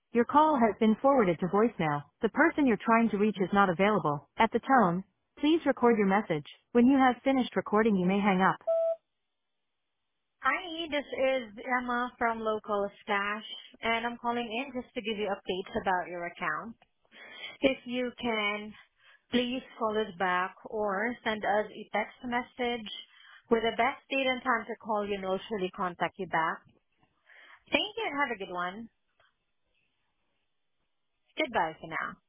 Your call has been forwarded to voicemail. The person you're trying to reach is not available. At the tone, please record your message. When you have finished recording, you may hang up. Hi, this is Emma from Local Stash, and I'm calling in just to give you updates about your account. If you can, please call us back or send us a text message with the best date and time to call you, and we'll surely contact you back. Thank you and have a good one. Goodbye for now.